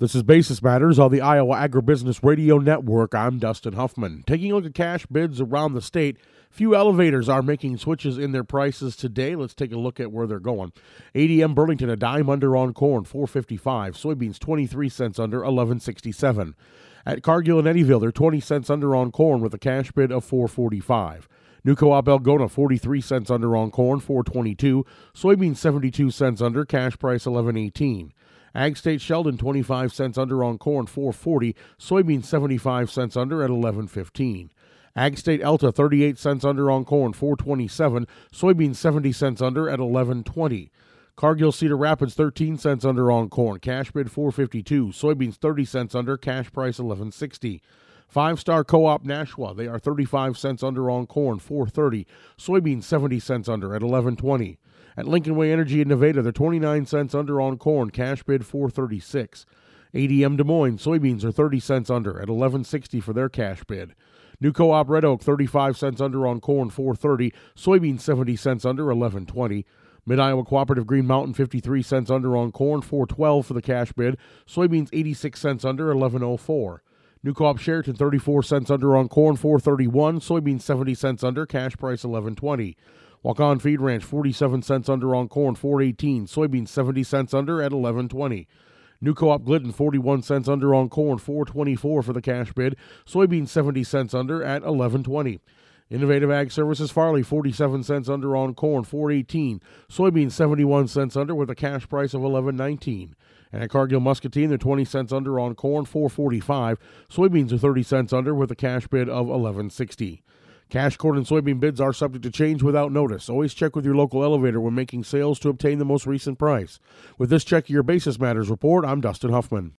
This is Basis Matters on the Iowa Agribusiness Radio Network. I'm Dustin Huffman. Taking a look at cash bids around the state, few elevators are making switches in their prices today. Let's take a look at where they're going. ADM Burlington, a dime under on corn, $4.55. Soybeans, 23 cents under, $11.67. At Cargill and Eddyville, they're 20 cents under on corn with a cash bid of $4.45. New Co-op Algona, 43 cents under on corn, $4.22. Soybeans, 72 cents under, cash price $11.18. Ag State Sheldon, 25 cents under on corn, $4.40. Soybeans, 75 cents under at $11.15. Ag State Elta, 38 cents under on corn, $4.27. Soybeans, 70 cents under at $11.20. Cargill Cedar Rapids, 13 cents under on corn, cash bid $4.52. Soybeans, 30 cents under, cash price $11.60. Five Star Co-op Nashua, they are 35 cents under on corn, $4.30. Soybeans, 70 cents under at $11.20. At Lincoln Way Energy in Nevada, they're 29 cents under on corn, cash bid $4.36. ADM Des Moines, soybeans are 30 cents under at $11.60 for their cash bid. New Co-op Red Oak, 35 cents under on corn, $4.30. Soybeans, 70 cents under, $11.20. Mid-Iowa Cooperative Green Mountain, 53 cents under on corn, $4.12 for the cash bid. Soybeans, 86 cents under, $11.04. New Co-op Sheraton, 34 cents under on corn, $4.31. Soybeans, 70 cents under, cash price $11.20. Walk-On Feed Ranch, 47 cents under on corn, $4.18. Soybeans, 70 cents under at $11.20. New Co-op Glidden, 41 cents under on corn, $4.24 for the cash bid. Soybeans, 70 cents under at $11.20. Innovative Ag Services Farley, 47 cents under on corn, $4.18. Soybeans, 71 cents under with a cash price of $11.19. And at Cargill Muscatine, they're 20 cents under on corn, $4.45. Soybeans are 30 cents under with a cash bid of $11.60. Cash corn and soybean bids are subject to change without notice. Always check with your local elevator when making sales to obtain the most recent price. With this Check Your Basis Matters report, I'm Dustin Huffman.